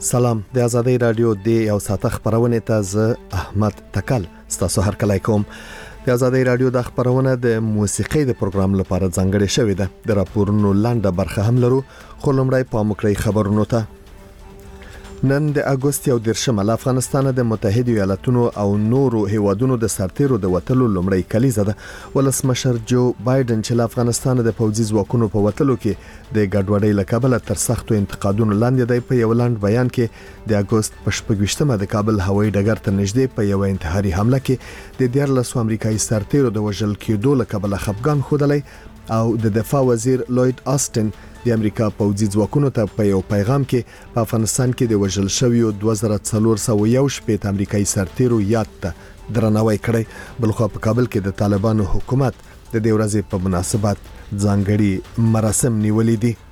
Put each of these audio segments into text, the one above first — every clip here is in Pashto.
سلام، د آزادۍ رادیو د یو ساعت خبرونه ته ز احمد تکل ستاسو هر کله کوم. د آزادۍ رادیو د خبرونه د موسیقي د پروګرام لپاره ځانګړې شوې ده. د راپورونو لاندې برخه هم لرو، خو لومړی په مکرې خبرونو ته. نن د اگست 11 له افغانستان د متحده ایالاتونو او نورو هیوادونو د سرتیرو د وټلو لومړی کلیزه ده. ولسمشر جو بایدن چې له افغانستان د پوځي ځواکونو په وټلو کې د ګډوډۍ له کبله تر سختو انتقادونو لاندې دی. په یو لاند بیان کې د اگست په 28مه د کابل هوایي ډګر ته نږدې په یو انتحاري حمله کې د 14 امریکایي سرتیرو د وژل کېدو له کبله خفګان ښودلی او د دفاع وزیر لوید آستن د امریکا پوځي ځواکونو ته په یو پیغام کې په افغانستان کې د وژل شویو 2401 امریکایي سرتیرو یاد ته درناوی کړی. بلخو په کابل کې د طالبانو حکومت د دې ورځې په مناسبت ځانګړي مراسم نیولې دي.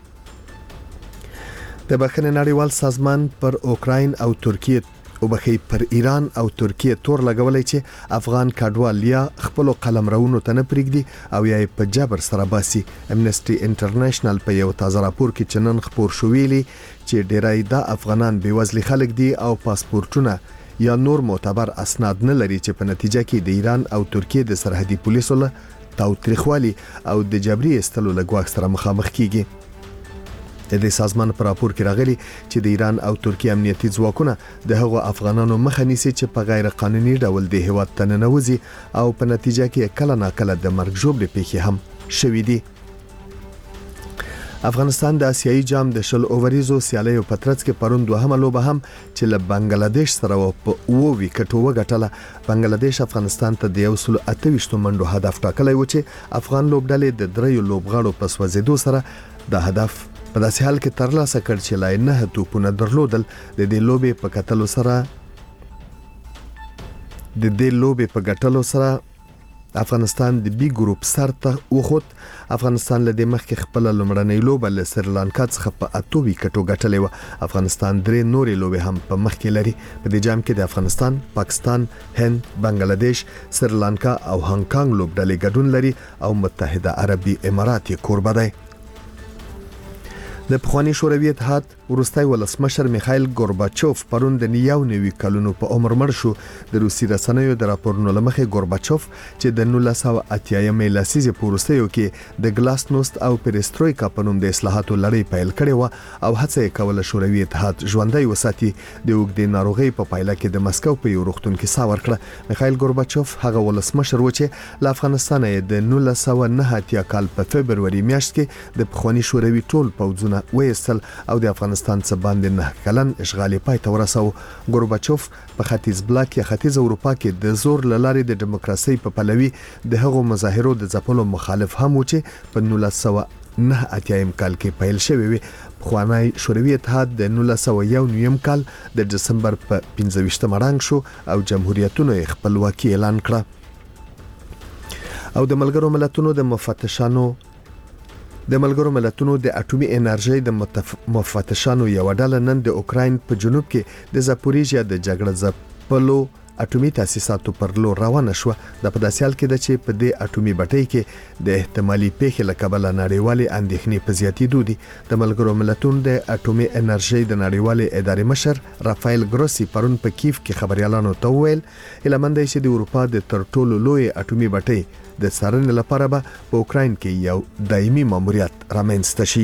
د بخښنې نړیوال سازمان پر اوکراین او ترکیه پر ایران او ترکیه تور لګولای چې افغان کډوال یا خپل قلمرونو ته نه پرېږدي او یا په جبر سره باسي. امنسټي انټرنیشنل په یو تازه راپور کې چنن خبر شویلی چې ډیری د افغانان بیوزلي خلک دي او پاسپورتونه یا نور معتبر اسناد نه لري چې په نتیجه کې د ایران او ترکیه د سرحدي پولیسو له تاوتریخوالي او د جبري استلو لګواک سره مخامخ کیږي. د دې سازمان پر راپور کې راغلي چې د ایران او ترکیه امنیتي ځواکونه د هغو افغانانو مخه نیسي چې په غیر قانوني ډول د هیواد ته ننوځي او په نتیجه کې کله ناکله د مرګ ژوبلې پیښې هم شوې دي. افغانستان د آسیایي جام د شل اووریزو سیالیو په ترڅ کې پرون دوهمه لوبه هم چې له بنگلاديش سره په 9 وکټو وګټله. بنگلاديش افغانستان ته د 128 منډو هدف ټاکلی و چې افغان لوبډلې د دریو لوبغاړو په سوځېدو سره د هدف په داسې حال کې ترلاسه کړ چې لا نه توپونه درلودل. د دې لوبې په کتلو سره په ګټلو سره افغانستان د بي ګروپ سر ته وخوت. افغانستان له دې مخکې خپل لومړنۍ لوبه له سریلانکا څخه په 8 وکټو ګټلې و. افغانستان درې نورې لوبې هم په مخ کې لري. په دې جام کې د افغانستان، پاکستان، هند، بنگلاديش، سریلانکا او هانګ کانګ لوبډلې ګډون لري او متحده عربي امارات یې کوربه دی. د پخوانی شوروي اتحاد وروستي ولسمشر میخایل ګورباچوف پرون د 99 کلونو په عمر مړ شو. د روسي رسنیو د راپورونو لمخې ګورباچوف چې د 1980 لسیزې په وروستیو کې د ګلاسنوست او پیرسترویکا په نوم د اصلاحاتو لړۍ پیل کړې و او هڅه یې کوله شوروي اتحاد ژوندی وساتي. د اوږدې ناروغۍ په پایله کې د مسکو په یو روغتون کې ساه ورکړه. میخایل ګورباچوف هغه ولسمشر و چې له افغانستان د 1989 کال په فبرवरी میاشت کې د پخوانی شوروي ټول پوځونه وېستل او د افغانستان څخه باندې 9 کلن اشغال پای ته ورساو. ګورباچوف په ختیځ بلاک یا ختیځ اروپا کې د زور لارې د دیموکراسي په پلوي د هغو مظاهرو د ځپلو مخالف هم و چې په 1989 کال کې پیل شوی وي. پخوانی شوروي اتحاد د 1991 کال د دسمبر په 25 مړانګ شو او جمهوریتونو خپلواکي اعلان کړه. او د ملګرو ملتونو د اټومي انرژي د مفتشانو یو ډله نن د اوکراین په جنوب کې د زاپوریژیا د جګړه ځپلو اټومي تاسیساتو پر لور روانه شو. د پداسیال کې د چې په دې اټومي بټۍ کې د احتمالي پیښې لکبل نړیوالي اندېښنې په زیاتېدو دي. د ملګرو ملتونو د اټومي انرژي د نړیوالي ادارې مشر رافایل ګروسی پرون په کیف کې خبريالانو ته وویل هیلمند دی چې د اروپا د تر ټولو لوی اټومي بټۍ د څارنې لپاره به په اوکراین کې یو دایمي ماموریت رامنځته شي.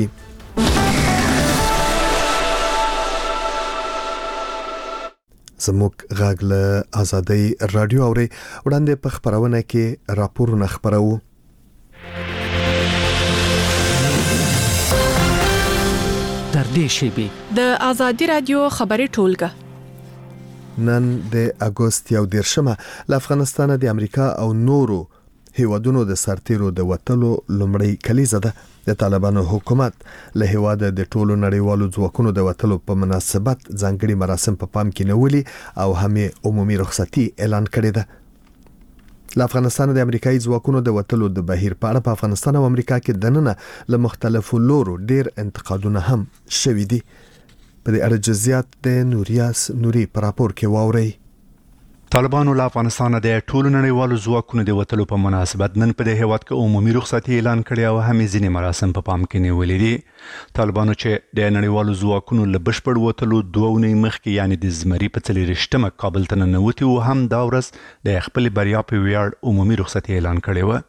زموږ غږ له آزادۍ رادیو اوري وړاندې په خبرونه کې راپورونه خبرو. تر دې شیبې د آزادۍ رادیو خبري ټولګه نن د اگست 11 له افغانستان د امریکا او نورو هیوادونو د سرتیرو د وټلو لومړی کلیزه ده. د طالبانو حکومت له هیواده د ټولو نړیوالو ځواکونو د وټلو په مناسبت ځانګړي مراسم په پام کې نیولي او هم عمومي رخصتي اعلان کړې ده. له افغانستان د امریکایي ځواکونو د وټلو د بهیر په اړه په افغانستان او امریکا کې دننه له مختلفو لورو ډیر انتقادونه هم شوي دي. په دې اړه جزئیات د نوریاس نوري په راپور کې واوري. طالبانو له افغانستان د ټولو نړیوالو ځواکونو د وتلو په مناسبت نن په دې هیواد کې عمومي رخصتي اعلان کړی او هم ځینې مراسم په پام کې نیولې دي. طالبانو چې د نړیوالو ځواکونو له بشپړ وتلو 2 اونۍ مخکې یعنی د زمري په 4 کابل ته ننوتي او هم دا ورځ د خپل بریا په ویاړ عمومي رخصتي اعلان کړی و.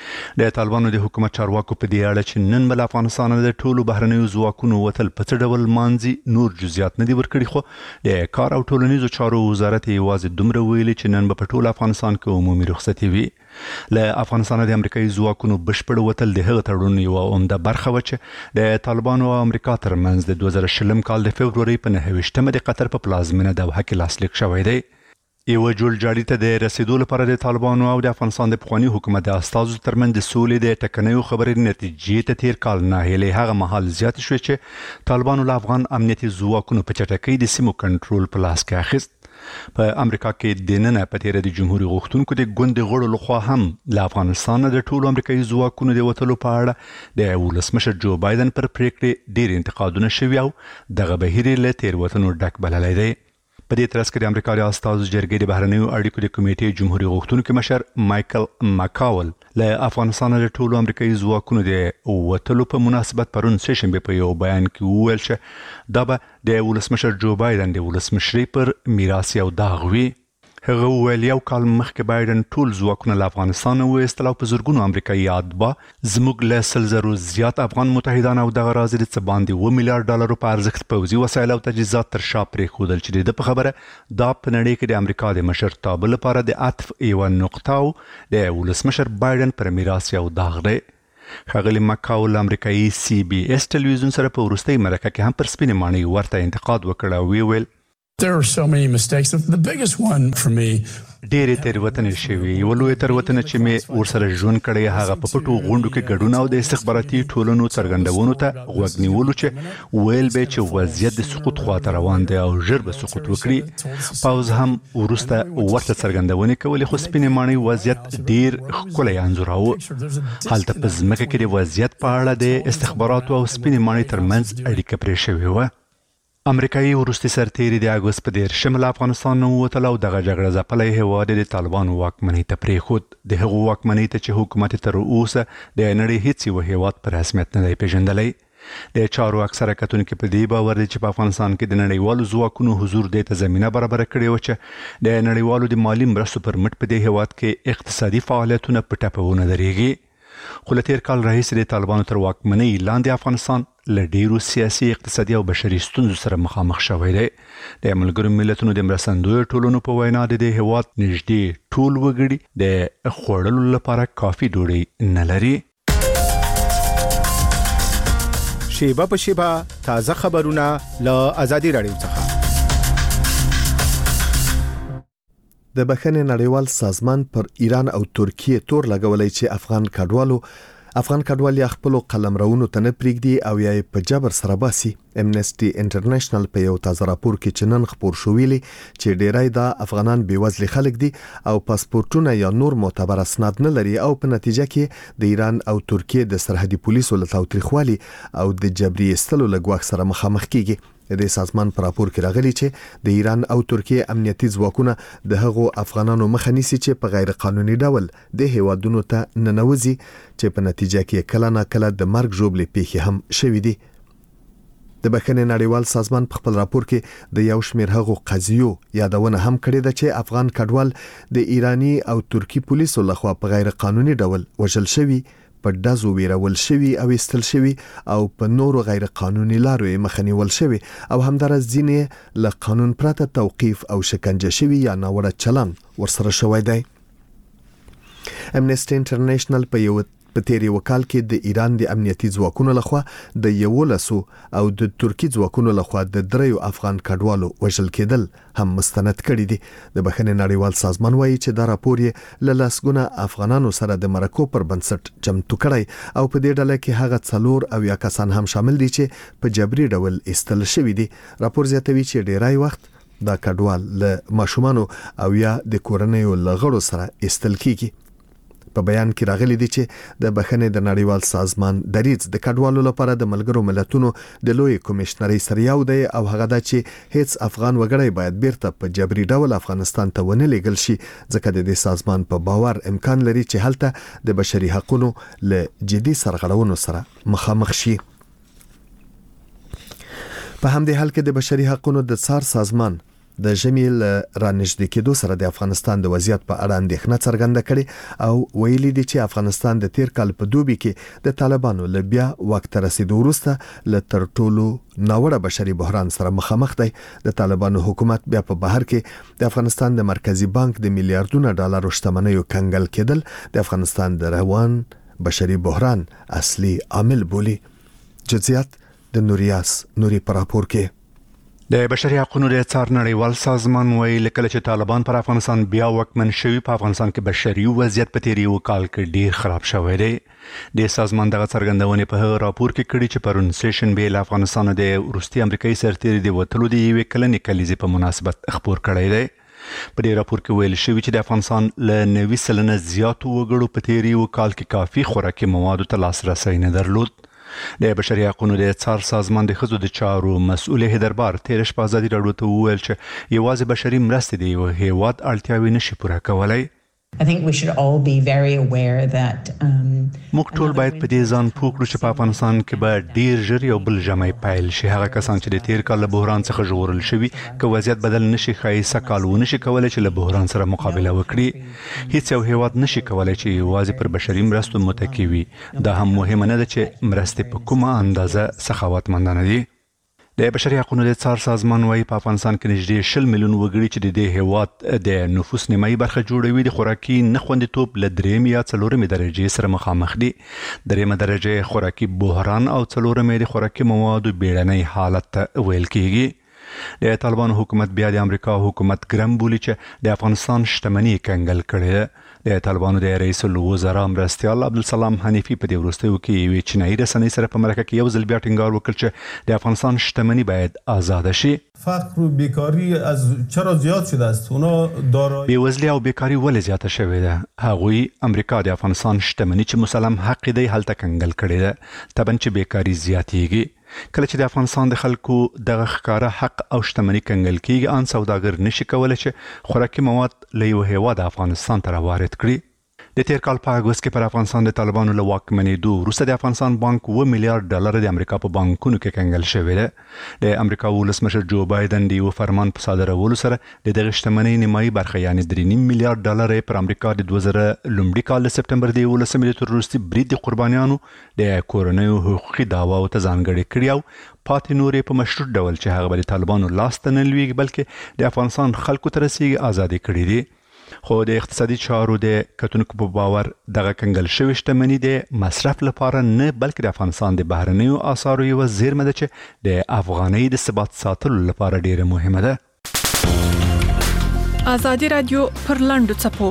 د طالبانو د حکومت چارواکو په دې اړه چې نن بل افغانستان د ټولو بهرنیو ځواکونو وتل په څه ډول مانځي نور جزئیات نه دي ورکړي، خو د کار او ټولنیزو چارو وزارت یوازې دومره ویلي چې نن په ټول افغانستان کې عمومي رخصتي وي. له افغانستان د امریکایي ځواکونو بشپړ وتل د هغه تړون یوه عمده برخه و چې د طالبانو او امریکا ترمنځ د 2020 کال د فبروري په 29 د قطر په پلازمینه دوحه کې لاسلیک شوی دی. یو جوړ جاړي ته د رسیدو لپاره د طالبانو او د افغانستان د پخوانی حکومت د استازو ترمنځ د سولې د ټکنیو خبرې نتیجې ته تیر کال ناهیلې هغه مهال زیات شوې چې طالبانو له افغان امنیتي ځواکونو په چټکۍ د سیمو کنټرول په لاس کې اخیست. په امریکا کې د نن په تیر د جمهوریت غوښتونکو د ګوند غړو لخوا هم له افغانستان د ټولو امریکایي ځواکونو د وتلو په اړه د ولسمشر جو بایدن پر پریکړې ډېر انتقادونه شوي او دغه بهیر له تیروتنو ډک بللی دی. په دې ترڅ کې د امریکا د استازو جرګې د بهرنیو اړیکو د کمیټې جمهوریت غوښتونکو مشر مایکل ماکاول له افغانستان د ټولو امریکایي ځواکونو د وتلو په مناسبت پرون سه شنبه په یو بیان کې وویل چې دا به د ولسمشر جو بایدن د ولسمشرۍ پر میراث یو داغ وي. هغه ویل یو کال مخکې بایدن ټول ځواکونه له افغانستان وایستل او په زرګونو امریکایي اتباع زموږ له 100 زیات افغان متحدان او دغه راز د څه باندې $1 میلیارډ په ارزښت پوځي وسایل او تجهیزات تر شا پرېښودل چې د په خبره دا په نړۍ کې د امریکا د مشرتابه لپاره د عطف یوه نقطه او د ولسمشر بایدن پر میراث یو داغ دی. ښاغلي مکاول امریکایي CBS ټلویزیون سره په وروستۍ مرکه کې هم پر سپینې ماڼۍ ورته انتقاد وکړ او ویل There are so many mistakes. The biggest one for me ډېرې تېروتنې شوي. یوه لویه تېروتنه چې مې ورسره ژوند کړی هغه په پټو غونډو کې ګډون او د استخباراتي ټولنو څرګندونو ته غوږ نیولو چې ویل به چې وضعیت د سقوط خواته روان دی او ژر به سقوط وکړي. پوځ هم وروسته ورته څرګندونې کولې خو سپینې ماڼۍ وضعیت ډېر ښکلی انځوراوه. هلته په ځمکه کې د وضعیت په اړه د استخباراتو او سپینې ماڼۍ ترمنځ اړیکه پرې شوې وه. امریکایي وروستي سرتیري د اګوست په 10 له افغانستان نه ووتل او دغه جګړه ځپلی هیواد د طالبانو واکمنۍ ته پرېښود. د هغو واکمنۍ ته چې حکومت تر اوسه د نړۍ هیڅ یو هیواد په رسمیت نه دی پیژندلی. د چارو اکثره کتونکي په دې باور دي چې په افغانستان کې د نړیوالو ځواکونو حضور دې ته زمینه برابره کړې وه چې د نړیوالو د مالي مرستو پر مټ په دې هیواد کې اقتصادي فعالیتونه په ټپه ونه درېږي. خو له تیر کال راهیسې د طالبانو تر واکمنۍ لاندې افغانستان له ډېرو سیاسي اقتصادي او بشري ستونزو سره مخامخ شوی دی. د ملګرو ملتونو د مرستندویو ټولنو په وینا د دې هیواد نږدې ټول وګړي د خوړلو لپاره کافي ډوډۍ نه لري. شیبه په شیبه تازه خبرونه له آزادي رادیو څخه. د بخښنې نړیوال سازمان پر ایران او ترکیه تور لګولای چې افغان کډوال یا خپل قلمرونو ته نه پریږدي او یا په جبر سره باسي. امنسټي انټرنیشنل په یو تازه راپور کې چې نن خبر شو ویلي چې ډیری د افغانان بیوزلي خلک دي او پاسپورتونه یا نور معتبر اسناد نه لري او په نتیجه کې د ایران او ترکیه د سرحدي پولیسو له تاوتریخوالي او د جبري استلو لګواک سره مخامخ کیږي. د سازمان پر راپور کې راغلي چې د ایران او ترکیه امنیتي ځواکونه د هغو افغانانو مخه نیسي چې په غیر قانوني ډول د هیوادونو ته ننوځي چې په نتیجه کې کله نه کله د مرګ ژوبلې پیښې هم شوې دي. د بخښنې نړیوال سازمان په خپل راپور کې د یو شمېر هغو قضیو یادونه هم کړې ده چې افغان کډوال د ایرانی او ترکی پولیسو لخوا په غیر قانوني ډول وژل شوي، په ډزو ویرول شوي او استل شوي او په نورو غیر قانوني لارو مخه نیول شوي او همدارس ځینې له قانون پرته توقیف او شکنجه شوي یا ناوړه چلن ورسره شوی دی. امنسټي انټرنیشنل په تیر یو کال کې د ایران د امنیتي ځواکونو لخوا د 11 او د ترکی ځواکونو لخوا د 3 افغان کډوالو وژل کېدل هم مستند کړي دي. د بخښنې نړیوال سازمان وایي چې دا راپور یې له لسګونه افغانانو سره د مرکو پر بنسټ چمتو کړی او په دې ډله کې هغه 4 او یا کسان هم شامل دي چې په جبري ډول استل شوي دي. راپور زیاتوي چې ډیری وخت دا کډوال له ماشومانو او یا د کورنیو لغړو سره استل کیږي. په بیان کې راغلي دي چې د بخښنې د نړیوال سازمان دریځ د کډوالو لپاره د ملګرو ملتونو د لوی کمشنري سره یو دی او هغه دا چې هیڅ افغان وګړی باید بیرته په جبري ډول افغانستان ته ونه لیږل شي ځکه د دې سازمان په باور امکان لري چې هلته د بشري حقوقو له جدي سرغړونو سره مخامخ شي. په همدې حال کې د بشري حقوقو د څار سازمان د جمیل رانږدې کېدو سره د افغانستان د وضعیت په اړه اندېښنه څرګنده کړې او ویلي دي چې افغانستان د تیر کال په دوبي کې د طالبانو له بیا وخت رسیدو وروسته له تر ټولو ناوړه بشري بحران سره مخامخ دی. د طالبانو حکومت بیا په بهر کې د افغانستان د مرکزی بانک د میلیارډونو ډالرو شتمنیو کنګل کېدل د افغانستان د روان بشري بحران اصلي عامل بولي. جزئیات د نوري پر راپور کې. د بشري حقوقو د څار نړیوال سازمان ویل کله چې طالبان پر افغانستان بیا وکمن شوی په افغانستان کې بشري وضعیت په تیری وکال کې ډیر خراب شوی دی. د سازمان دغه څرګندونې په راپور کې کړي چې پرون سیشن بیل افغانستان د روسي امریکایي سرتیري د وټلو دی یو کلنې کلیزې په مناسبت خبر کړی دی. په دې راپور کې ویل شوی چې د افغانستان له 90% زیاتو وګړو په تیری وکال کې کافي خوراکي موادو ته لاسرسي نه درلود. د بشري حقوقو د څار سازمان د ښځو د چارو مسؤل هیدربار تیر شپه ازادي راډیو ته وویل چې یوازې بشري مرستې دی او هیواد اړتیاوې نشي پوره کولای. I think we should all be very aware that موږ ټول باید په دې ځان پوه کړو چې په افغانستان کې به ډیر ژر یو بل ژمی پیل شي. هغه کسان چې د تیر کال له بحران څخه ژغورل شوي که وضعیت بدل نشي ښایسته کال ونشي کولای چې له بحران سره مقابله وکړي. هیڅ یو هیواد نشي کولای چې یوازې پر بشري مرستو متکی وي. دا هم مهمه نه ده چې مرستې په کومه اندازه سخاوتمندانه دي. د بشري حقوقو د څار سازمان وايي په افغانستان کې نږدې 20 میلیون وګړي چې د دې هیواد د نفوس نیمایي برخه جوړوي د خوراکي نخوندیتوب له 3 یا 4 درجه سره مخامخ دي. 3 درجه خوراکي بحران او 4 د خوراکي موادو بیړنۍ حالت ویل کیږي. د طالبانو حکومت بیا د امریکا حکومت ګرم بولی چې د افغانستان شتمنۍ کنګل کړي. د طالبانو د رئیس الوزرا مرستیال عبدالسلام حنیفي په دې وروستیو کې یو چینایي رسنۍ سره په مرکه کې یو ځل بیا ټینګار وکړ چې د افغانستان شتمنۍ باید آزاد شي. فقر و بیکاری از چرا زیاد شده است؟ اونا دارایی بیوزلی او بیکاری ولې زیاته شوې ده؟ هغوی امریکا د افغانستان شتمنۍ چې مسلم حق دی هلته کنګل کړي ده. طبعا چې بیکاری زیاتېږي. کله چې د افغانستان د خلکو دغه ښکاره حق او شتمنۍ کنګل کیږي ان سوداګر نشي کولای چې خوراکي مواد له یو هیواد افغانستان ته وارد کړي. د تیر کال په اگست کې پر افغانستان د طالبانو له واکمنېدو وروسته د افغانستان بانک 2 میلیارډ ډالر د امریکا په بانکونو کې کنګل شوی دی. د امریکا ولسمشر جو بایدن د یو فرمان په صادرولو سره د دغه شتمنۍ نیمایي برخه یعنی 3.5 میلیارډ ډالر پر امریکا د 2000 لومړي کال د سپټمبر د 11 د تروریستي برید د قربانیانو د کورنیو حقوقي دعواو ته ځانګړي کړی او پاتې نورې په مشروط ډول چې هغه د طالبانو لاس ته نه لویږي بلکې د افغانستان خلکو ته رسیږي آزادي کړې دي. خو د اقتصادي چارو د کتونکو په باور دغه کنګل شوی شتمنۍ د مصرف لپاره نه بلکې د افغانستان د بهرنیو اسعارو یو زیرمه ده چې د افغانۍ د ثبات ساتلو لپاره ډیره مهمه ده. ازادي رادیو پر لاندو چپو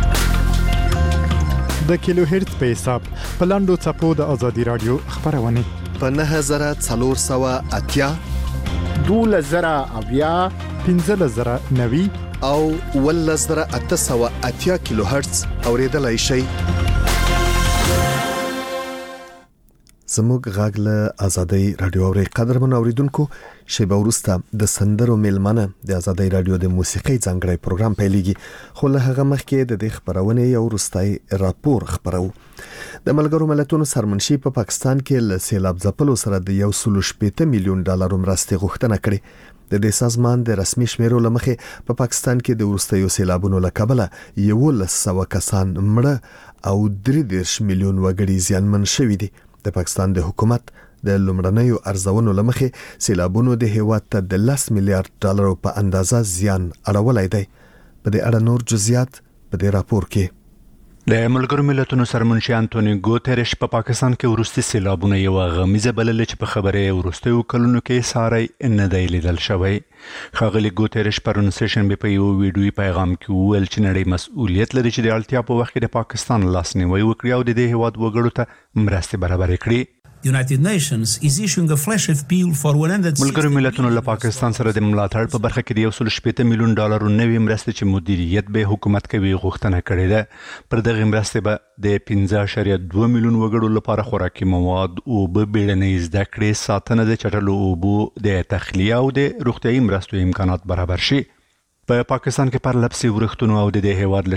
د کیلو هرتز په حساب په لاندو چپو د ازادي رادیو خبرونه په 9480 2000 1590 او 1880 کیلو هرتز اوریدلای شي. زموږ غږ له ازادي رادیو اوري قدرمن اوریدونکو شیبه ورسته د سندرو میلمنه د ازادي رادیو د موسیقي ځانګړی پروګرام پیلېږي خو له هغه مخکې د دې خبرونه یو وروستي راپور خبرو. د ملګرو ملتونو سرمنشي په پاکستان کې له سیلاب ځپلو سره د 1.8 میلیون ډالر مرستې غوښتنه کړې. د دې سازمان د رسمي شمیرو لمخې په پاکستان کې د وروستیو سیلابونو له کبله 1100 کسان مړه او 3 میلیون وګړي زیانمن شوي دي. د پاکستان د حکومت د لومړنیو ارزونو لمخې سیلابونو د هیواد ته د 10 میلیارډ ډالر په اندازه زیان اړولای دی. په دې اړه نور جزئیات په دې راپور کې. د ملګرو ملتونو سرمنشي انټونیو ګوتریش په پاکستان کې ورستي سیلابونه یو غمیزه بلل چې په خبره ورستي کلونو کې ساري نه دی لیدل شوی. خاغلی ګوتریش پرون سیشن په یو ویډیوي پیغام کې ویل چې نړۍ مسؤلیت لري چې د اړتیا په وخت کې د پاکستان لاسنیوي وکړي او د دې هیواد وګړو ته مرستې برابر کړي. The United Nations is issuing a flash appeal for 160 ملګرو ملتونو له پاکستان سره د ملاتړ په برخه کې د $160 میلیون نوې مرستې چې مدیریت به حکومت کوي غوښتنه کړې ده. پر دغه مرستې به د 15.2 میلیون وګړو لپاره خوراکي مواد او بیړنۍ زده کړې، ساتنه د چټلو اوبو د تخلیه او د روغتیايي مرستو امکانات برابر شي. په پاکستان کې پرلپسې ورښتونو او د هیواد له